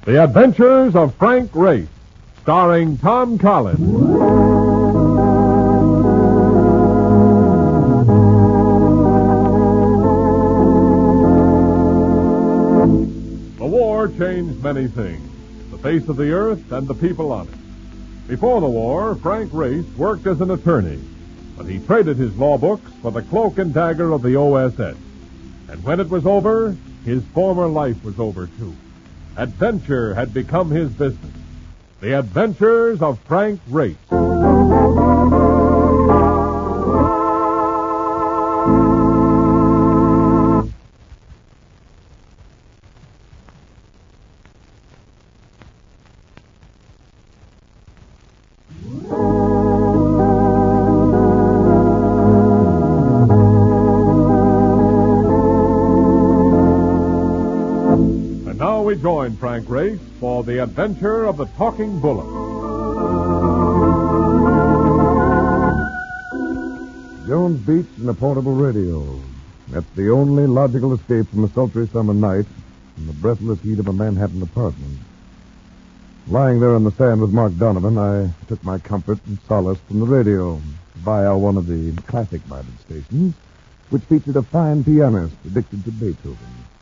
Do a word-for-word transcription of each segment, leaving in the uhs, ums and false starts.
The Adventures of Frank Race, starring Tom Collins. The war changed many things, the face of the earth and the people on it. Before the war, Frank Race worked as an attorney, but he traded his law books for the cloak and dagger of the O S S. And when it was over, his former life was over, too. Adventure had become his business. The Adventures of Frank Race. We join Frank Race for the adventure of the Talking Bullet. Jones Beach and a portable radio. That's the only logical escape from a sultry summer night in the breathless heat of a Manhattan apartment. Lying there on the sand with Mark Donovan, I took my comfort and solace from the radio via one of the classic-minded stations, which featured a fine pianist addicted to Beethoven.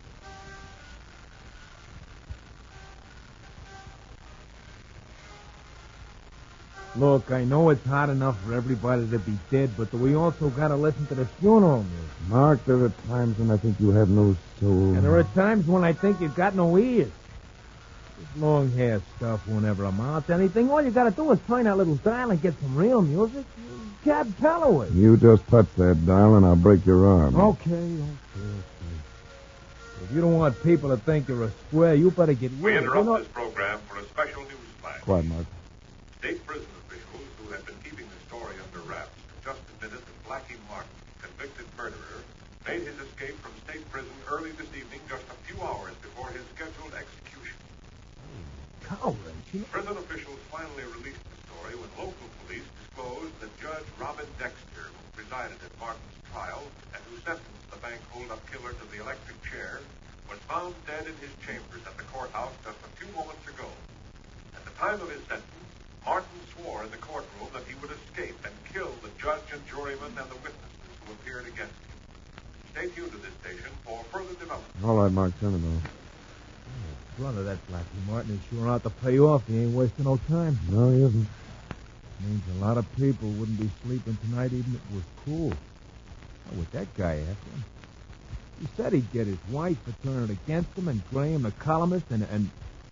Look, I know it's hard enough for everybody to be dead, but we also got to listen to the funeral music. Mark, there are times when I think you have no soul. And there are times when I think you've got no ears. This long hair stuff won't ever amount to anything. All you got to do is turn that little dial and get some real music. Cab Calloway. You just touch that dial and I'll break your arm. Okay, okay, okay. If you don't want people to think you're a square, you better get... We interrupt you know... this program for a special news flash. Quiet, Mark. State prison officials who have been keeping the story under wraps have just admitted that Blackie Martin, convicted murderer, made his escape from state prison early this evening, just a few hours before his scheduled execution. Cowrage, you know... Prison officials finally released the story when local police disclosed that Judge Robin Dexter, who presided at Martin's trial and who sentenced the bank hold-up killer to the electric chair, was found dead in his chambers at the courthouse just a few moments ago. At the time of his sentence, Martin swore in the courtroom that he would escape and kill the judge and jurymen and the witnesses who appeared against him. Stay tuned to this station for further development. All right, Mark, send it on. Oh, brother, that Blackie Martin is sure out to pay off. He ain't wasting no time. No, he isn't. Means a lot of people wouldn't be sleeping tonight even if it was cool. How would that guy after him? He said he'd get his wife for turning against him, and Graham, the columnist, and... and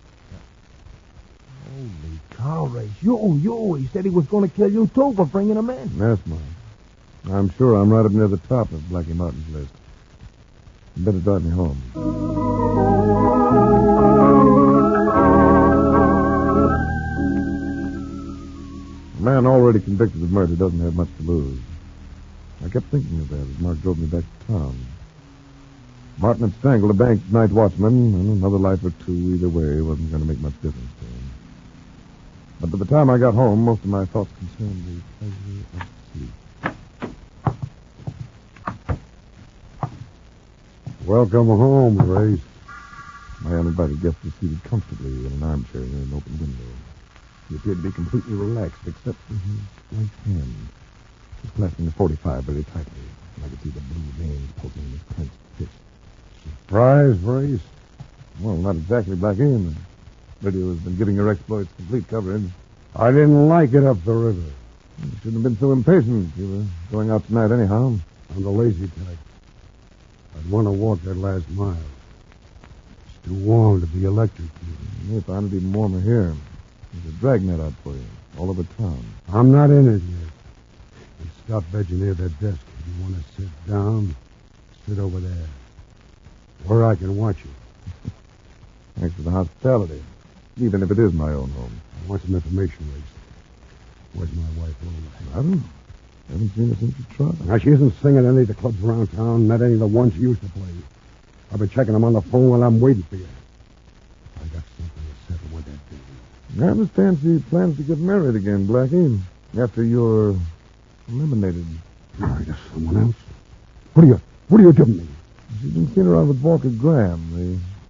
Holy cow, Race. You, you. He said he was going to kill you, too, for bringing him in. Yes, Mark. I'm sure I'm right up near the top of Blackie Martin's list. You better drive me home. A man already convicted of murder doesn't have much to lose. I kept thinking of that as Mark drove me back to town. Martin had strangled a bank night watchman, and another life or two either way wasn't going to make much difference to him. But by the time I got home, most of my thoughts concerned the pleasure of sleep. Welcome home, Race. My uninvited guest was seated comfortably in an armchair near an open window. He appeared to be completely relaxed, except for his right hand. He was clasping the forty-five very tightly, and I could see the blue veins poking in his clenched fist. Surprise, Race? Well, not exactly, Blackie. The radio has been giving your exploits complete coverage. I didn't like it up the river. You shouldn't have been so impatient. You were going out tonight anyhow. I'm the lazy type. I'd want to walk that last mile. It's too warm to be electrocuted. You'll find it even warmer here. There's a dragnet out for you, all over town. I'm not in it yet. And stop vegging near that desk. If you want to sit down, sit over there. Where I can watch you. Thanks for the hospitality. Even if it is my own home. I want some information, Race. Where's my wife, Lola? I don't know. I haven't seen her since the trial. Now, she isn't singing at any of the clubs around town, not any of the ones she used to play. I've been checking them on the phone while I'm waiting for you. I got something to settle with that thing. I understand she plans to get married again, Blackie, after you're eliminated. Married to someone else? What are you, what are you giving me? She's been seen around with Walker Graham, the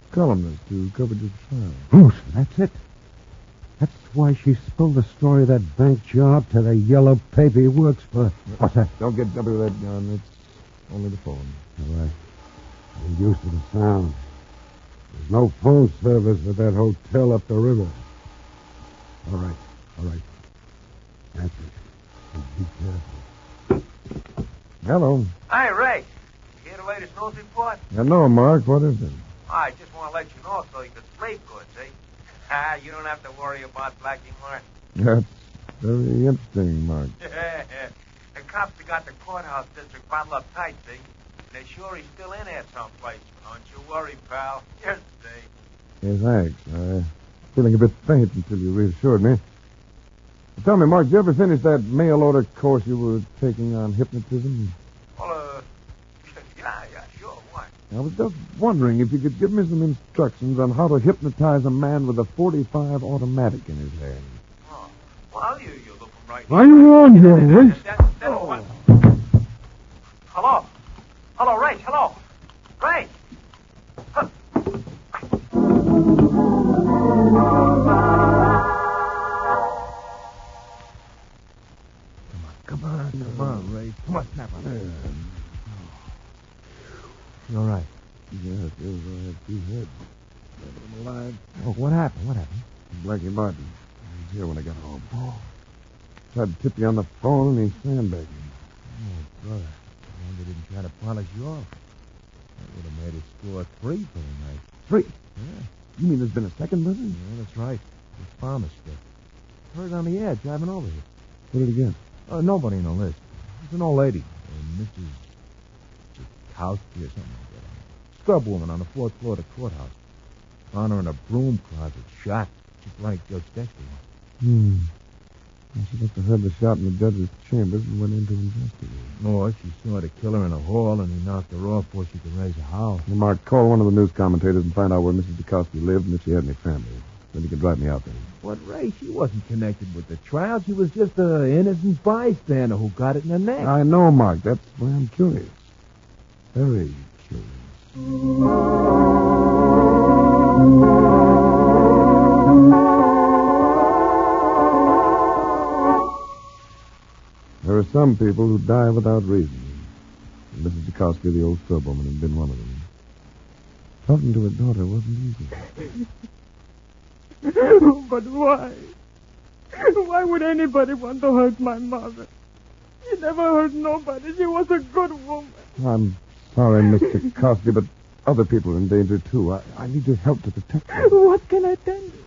columnist who covered your trial. Oh, so that's it. That's why she spilled the story of that bank job to the yellow paper he works for. What's that? Don't get W with that gun. It's only the phone. All right. I'm used to the sound. There's no phone service at that hotel up the river. All right. All right. That's it. And be careful. Hello. Hey, Ray. You hear the latest news report? Hello, Mark. What is it? I just want to let you know so you can sleep good, see? Ah, you don't have to worry about Blackie Martin. That's very interesting, Mark. The cops have got the courthouse district bottled up tight, see? And they're sure he's still in there someplace. Don't you worry, pal. Just see. Yes, thanks. I'm feeling a bit faint until you reassured me. Tell me, Mark, did you ever finish that mail order course you were taking on hypnotism? Well, uh, yeah, yeah, sure, why? I was just wondering if you could give me some instructions on how to hypnotize a man with a forty-five automatic in his hand. Oh, well, you, you look right. I'm on here, Ray. That, that, what? Hello? Hello, Ray, hello. Ray! Huh. Come on, Come on, Ray. Come on, snap on it. You all right? Yeah, it feels I have two heads. I'm alive. Oh, what happened? What happened? Blackie Martin. He was here when I got home. Oh. Tried to tip you on the phone, and he sandbagged me. Oh, brother. I wonder they didn't try to polish you off. That would have made it score three for the night. Three? Yeah. You mean there's been a second murder? Yeah, that's right. This farmer strip. Heard on the air driving over here. What did he get? Uh, nobody on the list. It's an old lady. Uh, Missus Jakowski or something like that. Scrub woman on the fourth floor of the courthouse. Found her in a broom closet, shot. Just like Judge Dexter. Hmm. She must have heard the shot in the judge's chambers and went in to investigate. Or she saw the killer in a hall and he knocked her off before she could raise a howl. Well, Mark, call one of the news commentators and find out where Missus Jakowski lived and if she had any family. Then you can drive me out there. What, Ray? She wasn't connected with the trial. She was just an innocent bystander who got it in the neck. I know, Mark. That's why I'm curious. Very curious. There are some people who die without reason. And Missus Jakowski, the old scrub woman, had been one of them. Talking to her daughter wasn't easy. But why? Why would anybody want to hurt my mother? She never hurt nobody. She was a good woman. I'm sorry, Mister Jakowski, but other people are in danger, too. I, I need your help to protect them. What can I tell you?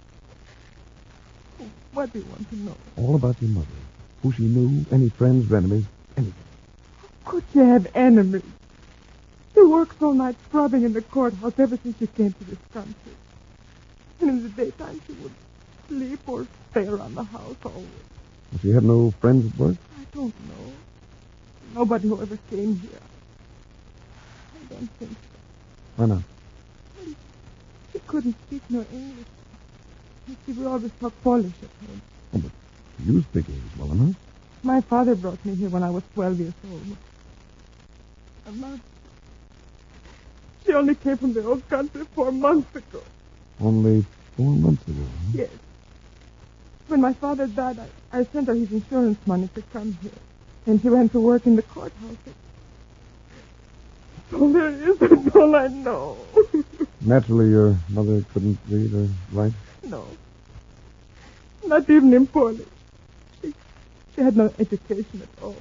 What do you want to know? All about your mother. Who she knew, any friends, enemies, anything. Could she have enemies? She works all night scrubbing in the courthouse ever since she came to this country. And in the daytime she would sleep or stay around the house always. She had no friends at work? I don't know. Nobody who ever came here. I don't think so. Why not? She couldn't speak no English. She would always talk Polish at home. Oh, but you speak English well enough. My father brought me here when I was twelve years old. And now, she only came from the old country four months ago. Only four months ago, huh? Yes. When my father died, I, I sent her his insurance money to come here. And she went to work in the courthouse. That's all there is. That's all I know. Naturally, your mother couldn't read or write? No. Not even in Polish. She, she had no education at all.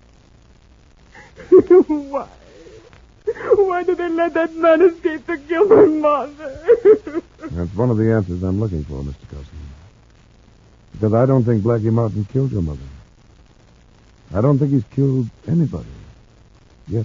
Why? Why did they let that man escape to kill my mother? That's one of the answers I'm looking for, Mister Cousin. Because I don't think Blackie Martin killed your mother. I don't think he's killed anybody. Yet.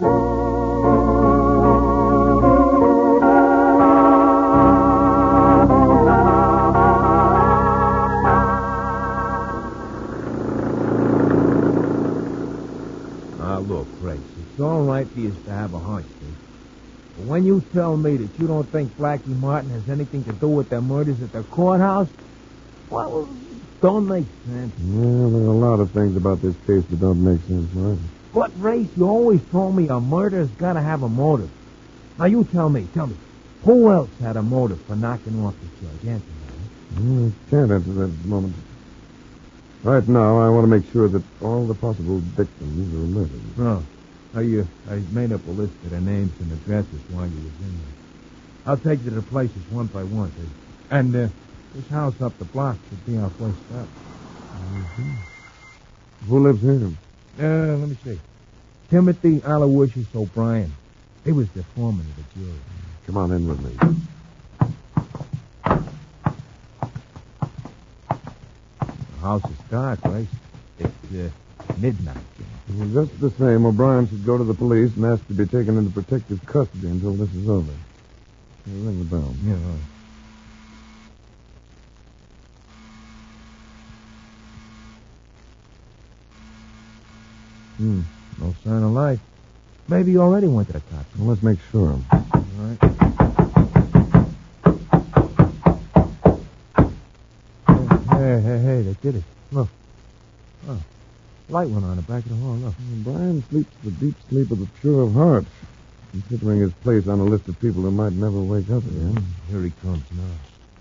Ah, look, Grace, it's all right for you to have a hunch, see? But when you tell me that you don't think Blackie Martin has anything to do with the murders at the courthouse, well, don't make sense. Well, there are a lot of things about this case that don't make sense, Mark. But, Race, you always told me a murder's got to have a motive. Now, you tell me, tell me. Who else had a motive for knocking off the judge? Answer that. I can't answer that at the moment. Right now, I want to make sure that all the possible victims are alerted. Oh. Oh, you, I made up a list of their names and addresses while you was in there. I'll take you to the places one by one. And uh, this house up the block should be our first stop. Mm-hmm. Who lives here? Uh, let me see. Timothy Aloysius O'Brien. He was the foreman of the jury. Come on in with me. The house is dark, right? It's uh, midnight. Well, just the same, O'Brien should go to the police and ask to be taken into protective custody until this is over. You ring the bell. Yeah, right. Hmm. No sign of life. Maybe you already went to the cops. Well, let's make sure. All right. Hey, hey, hey, they did it. Look. Oh. Light went on the back of the hall, look. O'Brien sleeps the deep sleep of the pure of heart, considering his place on a list of people who might never wake up again. Here he comes now.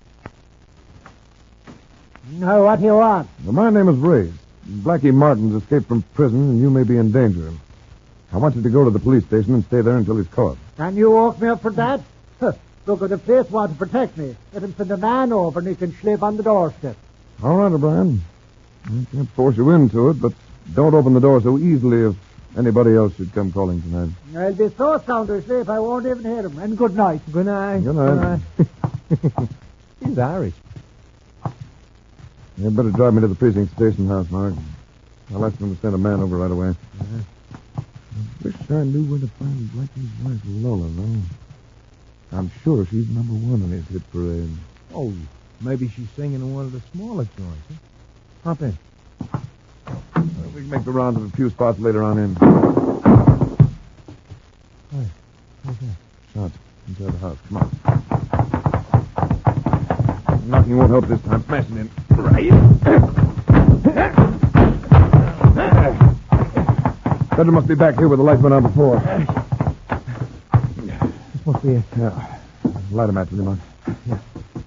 Now, what do you want? Well, my name is Ray. Blackie Martin's escaped from prison, and you may be in danger. I want you to go to the police station and stay there until he's caught. And you woke me up for that? Huh. Look, at the police want to protect me. Let him send a man over and he can sleep on the doorstep. All right, O'Brien. I can't force you into it, but don't open the door so easily if anybody else should come calling tonight. I'll be so sound asleep I won't even hear him. And good night. Good night. Good night. Good night. He's Irish. You'd better drive me to the precinct station house, Mark. I'll ask them to send a man over right away. Uh-huh. I wish I knew where to find Blackie's wife, Lola, though. I'm sure she's number one in his hit parade. Oh, maybe she's singing in one of the smaller joints. Huh? Hop in. Uh, we can make the round of a few spots later on in. Hey, what's that? Shots inside the house. Come on. Knocking won't help this time. Smashing in. Right. Federer must be back here where the light went on before. This must be it. Yeah. Light a match with him, Mark. Yeah.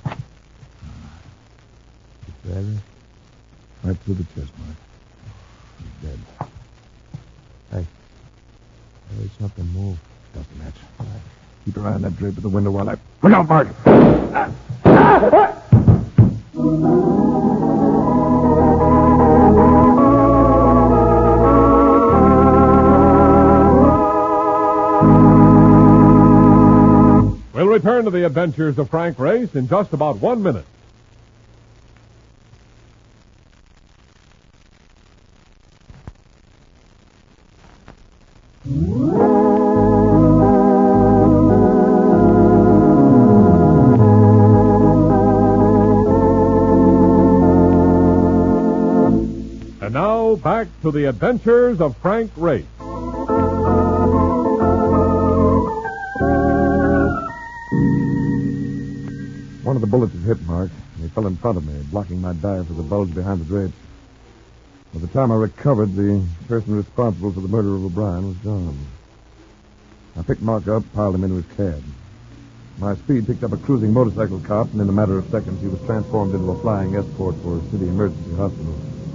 Federer? Right through the chest, Mark. He's dead. Hey. There's something move. Got the match. Right. Keep your eye on that drape at the window while I... Look out, Mark! We'll return to the adventures of Frank Race in just about one minute. And now, back to the adventures of Frank Race. One of the bullets had hit Mark, and he fell in front of me, blocking my dive for the bulge behind the drapes. By the time I recovered, the person responsible for the murder of O'Brien was gone. I picked Mark up, piled him into his cab. My speed picked up a cruising motorcycle cop, and in a matter of seconds, he was transformed into a flying escort for a city emergency hospital.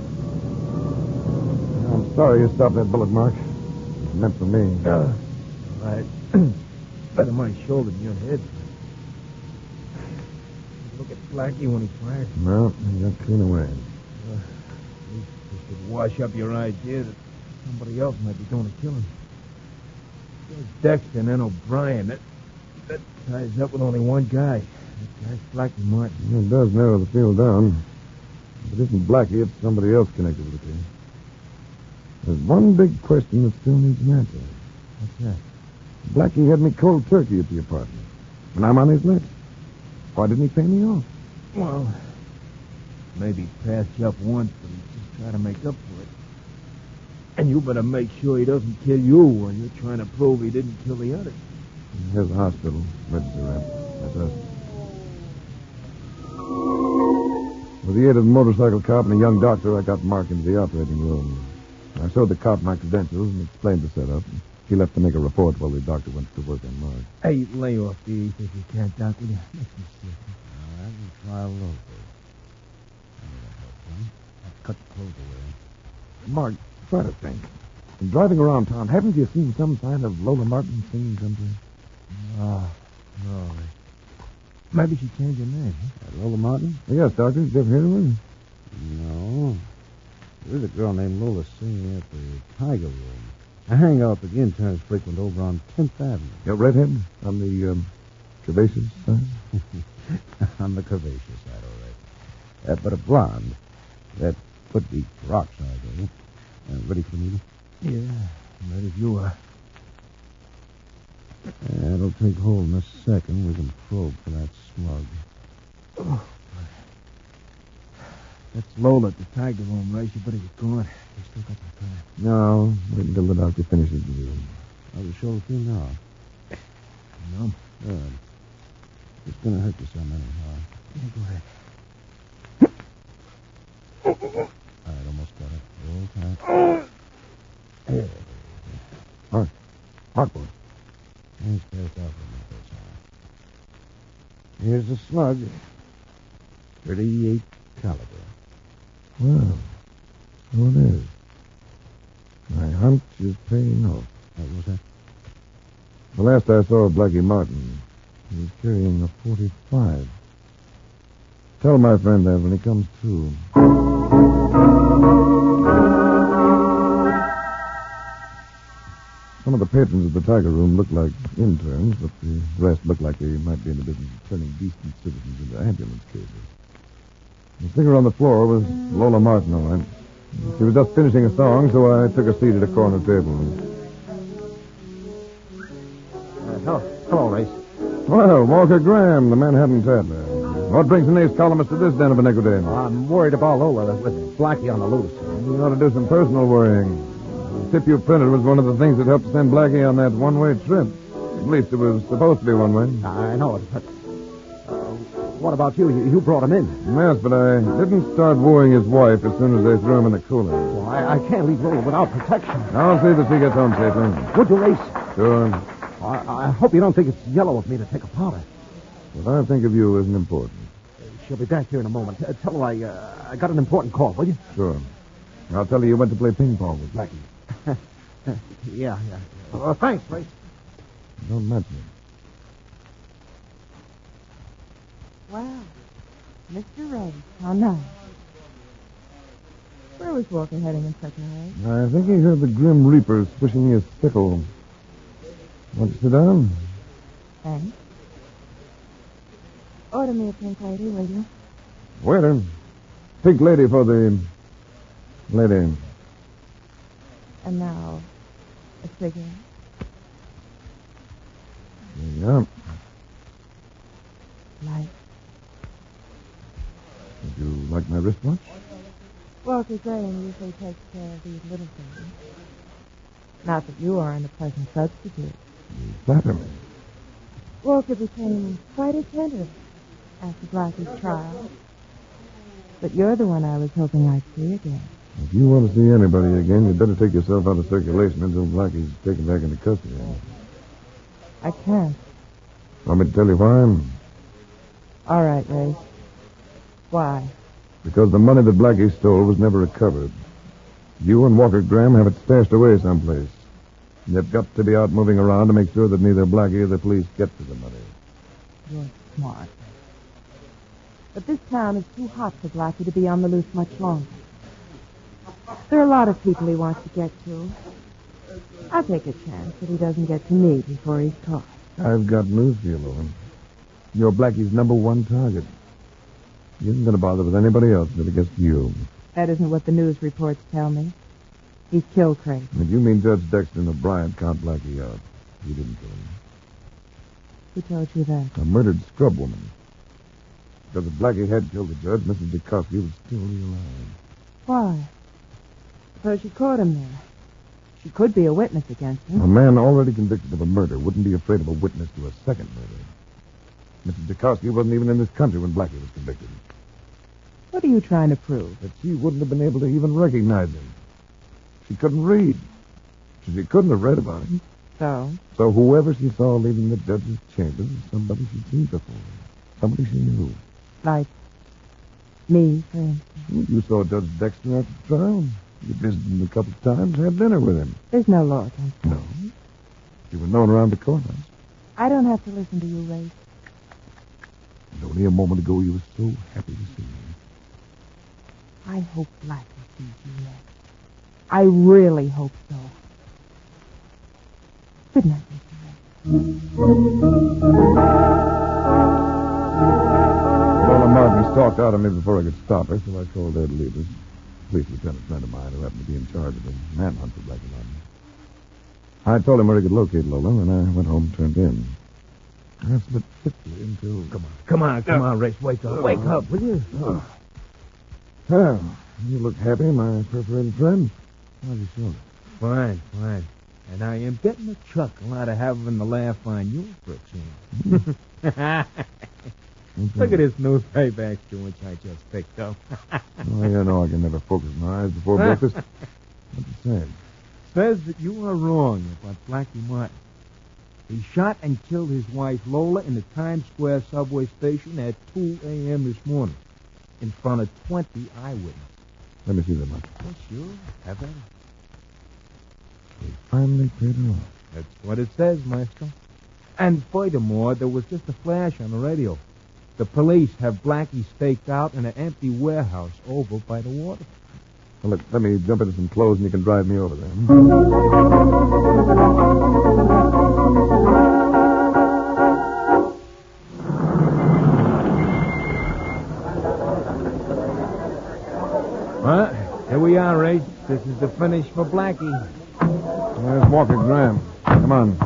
I'm sorry you stopped that bullet, Mark. It meant for me. Uh, right. Better my shoulder than your head. Look at Blackie when he fired. No, he got clean away. Uh, at least you should wash up your idea that somebody else might be doing the killing. There's Dexter and then O'Brien. That, that ties up with only one guy. That guy's Blackie Martin. It does narrow the field down. If it isn't Blackie, it's somebody else connected with the case. There's one big question that still needs an answer. What's that? Blackie had me cold turkey at the apartment, and I'm on his list. Why didn't he pay me off? Well, maybe he passed you up once, but he's just trying to make up for it. And you better make sure he doesn't kill you when you're trying to prove he didn't kill the others. Here's the hospital. Emergency ramp. That's us. With the aid of the motorcycle cop and a young doctor, I got Mark into the operating room. I showed the cop my credentials and explained the setup. He left to make a report while the doctor went to work on Mark. Hey, lay off the east if you can't, Doc, will you? Makes me sick. All right, we'll try a little bit. I need a help, son. I'll cut the clothes away. Mark, try to think. In driving around town, haven't you seen some sign of Lola Martin singing something? Oh, no. Maybe she changed her name, huh? Uh, Lola Martin? Yes, Doctor. Did you ever hear of her? No. There's a girl named Lola singing at the Tiger Room. I hang out with the interns frequent over on tenth Avenue. Yeah, redhead on the um, curvaceous side? On the curvaceous side, all right. Uh, but a blonde. That could be peroxide, though. Uh, ready for the meeting? Yeah, ready if you are. Uh, it'll take hold in a second. We can probe for that slug. Oh, that's Lola at the Tiger Room, Race. You better get going. We still got some time. No, wait until the doctor finishes with you. How's the shoulder feel now? Numb. Good. It's going to hurt you some anyhow. Yeah, go ahead. All right, almost got it. Roll tight. There. Mark. Mark, boy. Let's pass out for a minute, that's all. Here's the slug. thirty-eight caliber. Well, so it is. My hunch is paying off. What was that? The last I saw of Blackie Martin, he was carrying a forty-five. Tell my friend that when he comes to. Some of the patrons of the Tiger Room looked like interns, but the rest looked like they might be in the business of turning decent citizens into ambulance cases. The singer on the floor was Lola Martin, all right. She was just finishing a song, so I took a seat at a corner table. Uh, hello, hello, Race. Well, Walker Graham, the Manhattan Tattler. What brings an ace columnist to this den of iniquity? I'm worried about Lola with Blackie on the loose. You ought to do some personal worrying. The tip you printed was one of the things that helped send Blackie on that one-way trip. At least it was supposed to be one-way. I know it, but uh, what about you? you? You brought him in. Yes, but I didn't start wooing his wife as soon as they threw him in the cooler. Well, I, I can't leave Lola without protection. I'll see that she gets home safely. Would you, Race? Sure. I, I hope you don't think it's yellow of me to take a powder. What I think of you isn't important. She'll be back here in a moment. Uh, tell her I, uh, I got an important call, will you? Sure. I'll tell her you went to play ping pong with Blackie. yeah, yeah. Uh, thanks, Race. Don't mention it. Wow. Mister Ray, how nice. Where was Walker heading in such a hurry? I think he heard the Grim Reaper swishing his sickle. Want to sit down? Thanks. Order me a pink lady, will you? Waiter. Pink lady for the lady. And now, a cigarette. There you are. Light. Would you like my wristwatch? Walter Graham usually takes care of these little things. Not that you aren't a pleasant substitute. You flatter me. Walter became quite attentive after Blackie's trial. But you're the one I was hoping I'd see again. If you want to see anybody again, you'd better take yourself out of circulation until Blackie's taken back into custody. I can't. Want me to tell you why? All right, Ray. Why? Because the money that Blackie stole was never recovered. You and Walker Graham have it stashed away someplace. You've got to be out moving around to make sure that neither Blackie or the police get to the money. You're smart. But this town is too hot for Blackie to be on the loose much longer. There are a lot of people he wants to get to. I'll take a chance that he doesn't get to me before he's caught. I've got news for you, Lowen. You're Blackie's number one target. He isn't going to bother with anybody else until he gets to you. That isn't what the news reports tell me. He's killed Craig. If you mean Judge Dexter and O'Brien count Blackie out, he didn't kill him. Who told you that? A murdered scrub woman. Because if Blackie had killed the judge, Missus Dukowski would still be alive. Why? Suppose she caught him there. She could be a witness against him. A man already convicted of a murder wouldn't be afraid of a witness to a second murder. Missus Dukowski wasn't even in this country when Blackie was convicted. What are you trying to prove? That she wouldn't have been able to even recognize him. She couldn't read. So she couldn't have read about him. So? So whoever she saw leaving the judge's chambers was somebody she'd seen before. Somebody she knew. Like me, for instance. Well, you saw Judge Dexter after the trial. You visited him a couple of times, had dinner with him. There's no law against that. No. You were known around the courthouse. I don't have to listen to you, Ray. And only a moment ago you were so happy to see me. I hope Blackie sees you next. I really hope so. Good night, Mister Ray. Lola Martin stalked out of me before I could stop her, so I called Ed Levers, police lieutenant friend of mine who happened to be in charge of the manhunt for Blackie Martin. I told him where he could locate Lola, and I went home and turned in. I slipped quickly into... Come on, come on, come on, Race. Wake up. Wake up, will you? Oh. Well, you look happy, my perforated friend. How's your shoulder? Fine, fine. And I am getting a chuckle out of having the laugh on you for a change. Look at this new payback which I just picked up. Oh, you know I can never focus my eyes before breakfast. What's it saying? Says that you are wrong about Blackie Martin. He shot and killed his wife Lola in the Times Square subway station at two a.m. this morning in front of twenty eyewitnesses. Let me see that much. Oh, sure. Have at it. They finally paid her off. That's what it says, Maestro. And furthermore, there was just a flash on the radio. The police have Blackie staked out in an empty warehouse over by the water. Well, let, let me jump into some clothes and you can drive me over there. Well, here we are, Ray. This is the finish for Blackie. There's Walker Graham. Come on.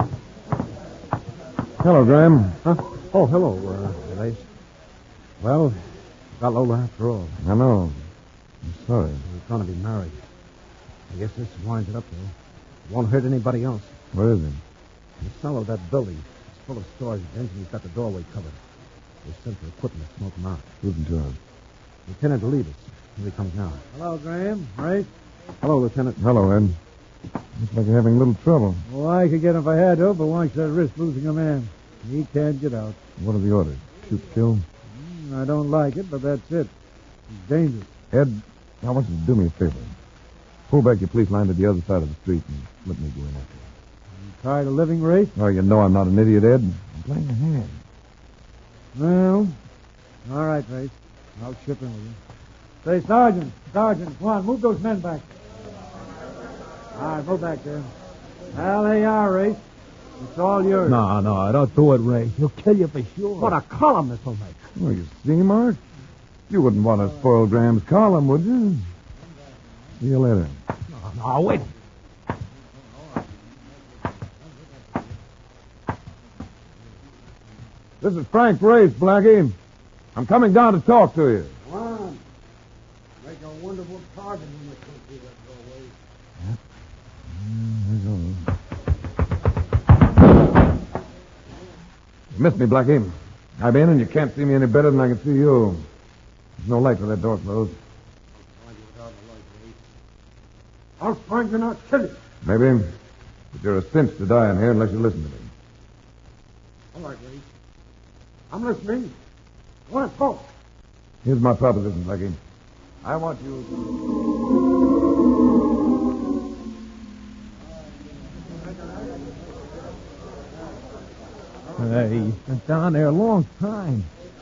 Hello, Graham. Huh? Oh, hello, uh, Race. Well, got Lola after all. I know. I'm sorry. We're going to be married. I guess this winds it up, though. Won't hurt anybody else. Where is he? The cellar of that building. It's full of storage bins, and he's got the doorway covered. They sent for equipment to smoke him out. Who's in charge? Lieutenant Levis. Here he comes now. Hello, Graham. Race? Hello, Lieutenant. Hello, Ed. Looks like you're having a little trouble. Well, I could get him if I had to, but why should I risk losing a man? He can't get out. What are the orders? Shoot, kill? Mm, I don't like it, but that's it. He's dangerous. Ed, I want you to do me a favor. Pull back your police line to the other side of the street and let me go in after you. You tired of living, Race? Oh, you know I'm not an idiot, Ed. I'm playing a hand. Well, all right, Race. I'll chip in with you. Say, Sergeant, Sergeant, come on, move those men back. All right, move back there. Well, there you are, Race. It's all yours. No, no, don't do it, Ray. He'll kill you for sure. What a column this will make. Oh, you see, Mark? You wouldn't want to spoil Graham's column, would you? See you later. No, no, wait. This is Frank Race, Blackie. I'm coming down to talk to you. Come on. Make a wonderful target when you come through that doorway. You missed me, Blackie. I'm in, and you can't see me any better than I can see you. There's no light with that door closed. I'll find you not kill you. Maybe. But you're a cinch to die in here unless you listen to me. All right, Race. I'm listening. I want to talk. Here's my proposition, Blackie. I want you... Hey, he's been down there a long time.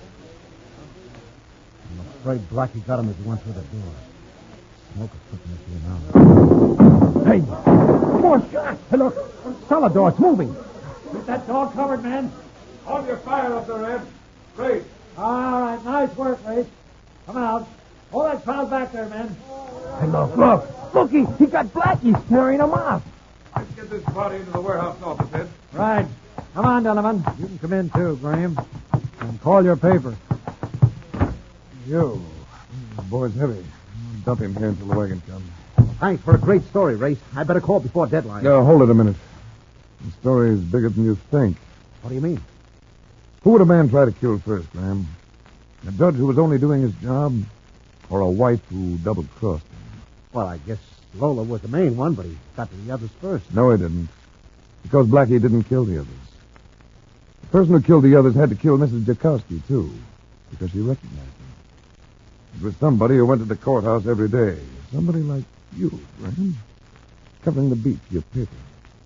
I'm afraid Blackie got him as he went through the door. Smoke is putting this here now. Hey, more shots. Hey, look, cellar door, it's moving. Keep that door covered, man. Hold your fire up there, Ed. Race. All right, nice work, Race. Come out. Hold that crowd back there, man. Hey, look, look. Look, he, he got Blackie carrying him off. Let's get this body into the warehouse office, Ed. Right. Come on, Donovan. You can come in, too, Graham. And call your paper. You. The boy's heavy. Dump him here until the wagon comes. Thanks for a great story, Race. I better call before deadline. Now, hold it a minute. The story is bigger than you think. What do you mean? Who would a man try to kill first, Graham? A judge who was only doing his job, or a wife who double-crossed him? Well, I guess Lola was the main one, but he got to the others first. No, he didn't. Because Blackie didn't kill the others. The person who killed the others had to kill Missus Jakowski, too, because she recognized him. It was somebody who went to the courthouse every day. Somebody like you, Graham. Covering the beat for your paper.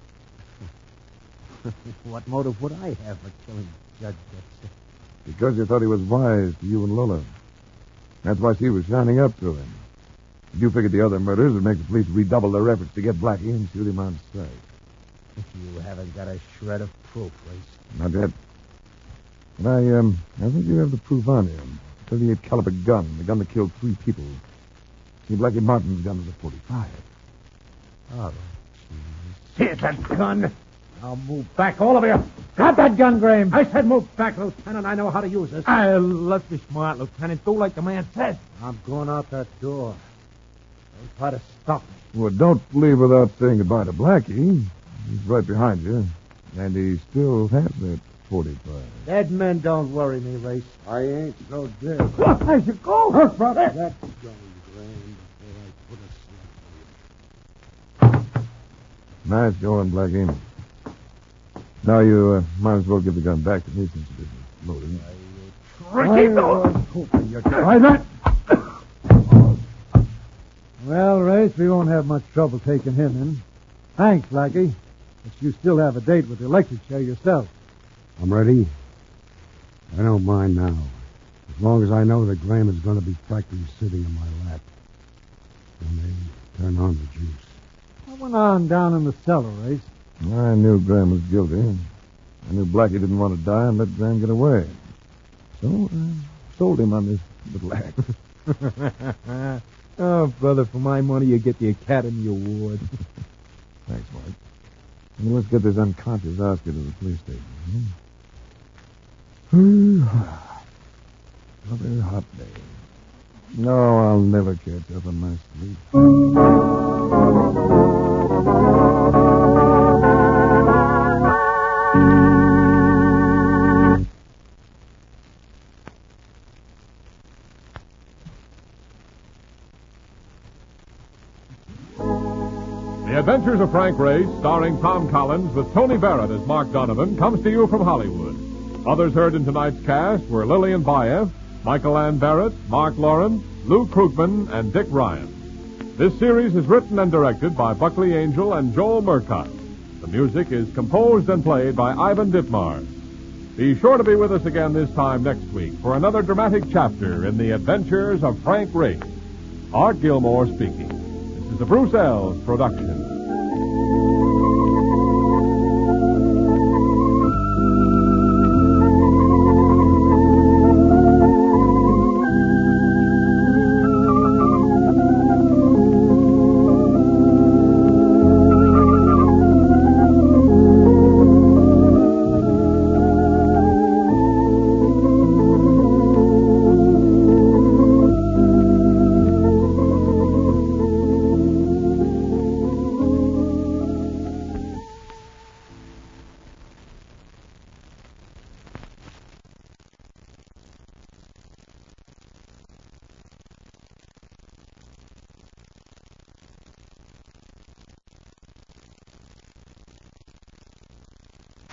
What motive would I have for killing Judge Dexter? Because you thought he was wise to you and Lola. That's why she was shining up to him. You figured the other murders would make the police redouble their efforts to get Blackie and shoot him on sight. You haven't got a shred of proof, Race. Not yet. But I, um, I think you have the proof on him. thirty-eight caliber gun, the gun that killed three people. See, Blackie Martin's gun was a forty-five. Oh, here's that gun. I'll move back, all of you. Drop that gun, Graham. I said move back, Lieutenant. I know how to use this. Uh, let's be smart, Lieutenant. Do like the man said. I'm going out that door. Don't try to stop me. Well, don't leave without saying goodbye to Blackie. He's right behind you. And he still has that forty-five. Dead men don't worry me, Race. I ain't so dead. Look, there you go. Look, brother. Let's go, Graham, before I put a slap on you. Nice going, Blackie. Now you uh, might as well give the gun back to me since it isn't loaded. Ricky, no. Try that. Well, Race, we won't have much trouble taking him in. Thanks, Blackie. But you still have a date with the electric chair yourself. I'm ready. I don't mind now. As long as I know that Graham is going to be practically sitting in my lap when they turn on the juice. What went on down in the cellar, Race? I knew Graham was guilty. I knew Blackie didn't want to die and let Graham get away. So I sold him on this little act. Oh, brother, for my money, you get the Academy Award. Thanks, Mike. And let's get this unconscious Oscar to the police station. Hmm? Another hot day. No, I'll never catch up on my sleep. The Adventures of Frank Race, starring Tom Collins with Tony Barrett as Mark Donovan, comes to you from Hollywood. Others heard in tonight's cast were Lillian Baeff, Michael Ann Barrett, Mark Lawrence, Lou Krugman, and Dick Ryan. This series is written and directed by Buckley Angel and Joel Murcott. The music is composed and played by Ivan Ditmars. Be sure to be with us again this time next week for another dramatic chapter in the Adventures of Frank Race. Art Gilmore speaking. This is a Bruce Ells production.